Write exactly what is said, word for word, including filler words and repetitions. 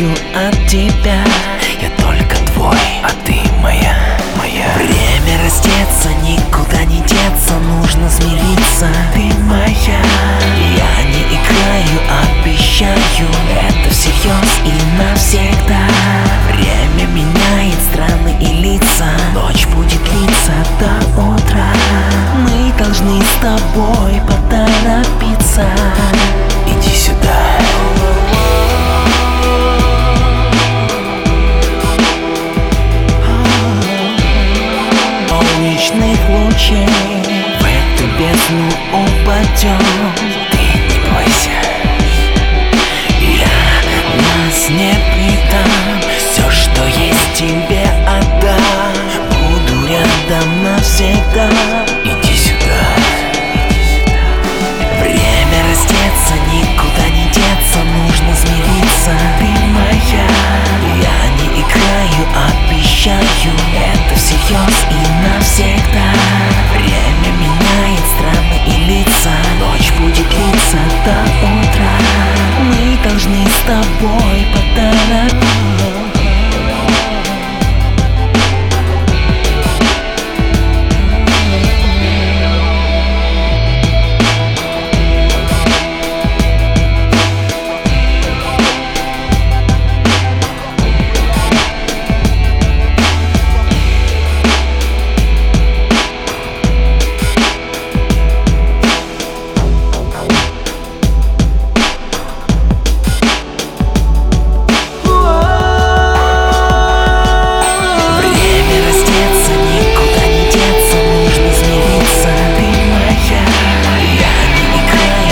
хочу от тебя. Я только твой, а ты моя, моя. Время растется, никуда не деться, нужно смириться. Ты моя. Я не играю, обещаю, это всерьез и навсегда. Время меняет страны и лица, ночь будет длиться до утра. Мы должны с тобой поторопиться. Иди сюда. Солнечных лучей в эту бездну упадем.